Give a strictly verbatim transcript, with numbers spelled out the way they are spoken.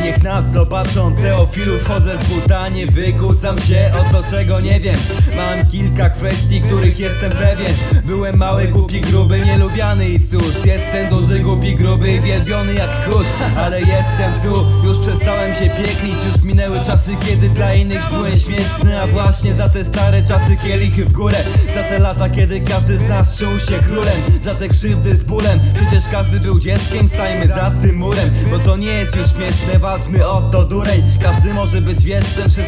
niech nas zobaczą. Teofilu wchodzę z buta, nie wykłócam się o to, czego nie wiem. Mam kilka kwestii, których jestem pewien. Byłem mały, głupi, gruby, nielubiany i cóż, jestem duży, głupi, gruby i wielbiony jak kurz. Ale jestem tu, już przestałem się pieklić. Już minęły czasy, kiedy dla innych byłem śmieszny, a właśnie za te stare czasy kielichy w górę. Za te lata, kiedy każdy z nas czuł się królem. Za te krzywdy z bólem, przecież każdy był dzieckiem. Stajmy za tym murem, bo to nie jest już śmieszne. Walczmy o to, dureń. Każdy może być wieszczem, przez